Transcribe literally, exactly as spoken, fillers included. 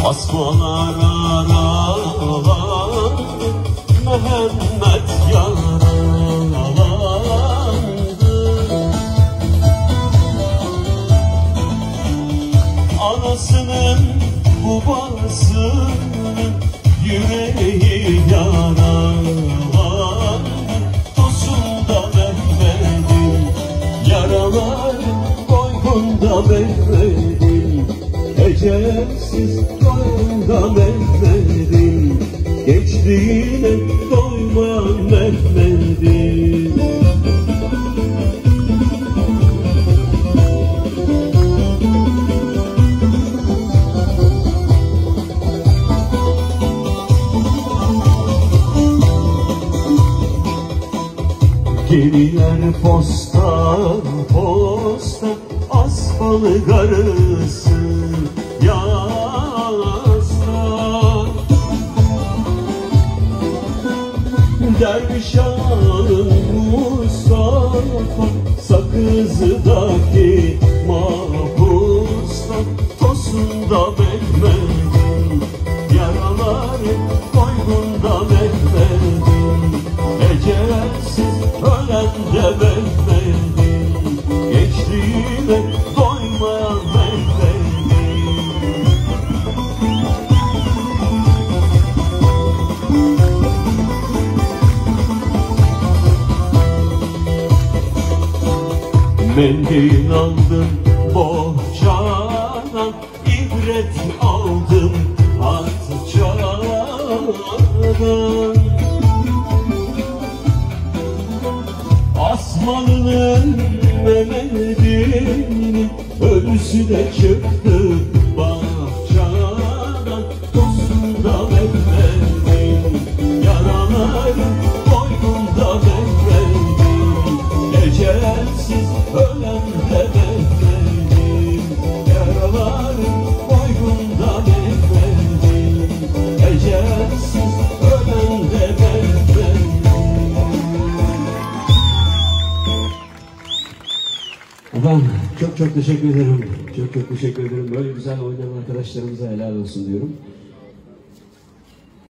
Asmalar aralar Mehmet yaralandı. Anasının babasının yüreği yaralandı. Tosunda Mehmet'in yaralar boynunda Mehmet'in ecelsiz boynunda Mehmet'in geçtiğine doymayan Mehmet'in. Geliler postan postan asmalı karısı yaslar. Derviş ağanın Mustafa Sakızı'daki mahpusta tosunda Mehmet'in yaraları boynunda Mehmet'in ecelsiz ölen de Mehmet'in geçtiğine doymayan Mehmet'in. Mendil aldım bohçadan, ibret aldım atçadan. Asmalı'nın Mehmet'in ölüsü de çıktı bahçadan. Tosunda Mehmet'in yaraları boynunda Mehmet'in ecelsiz ölen de Mehmet'in yaraları boynunda Mehmet'in ecelsiz ölen de Mehmet'in. Efendim çok çok teşekkür ederim. Çok çok teşekkür ederim. Böyle güzel oynayan arkadaşlarımıza helal olsun diyorum.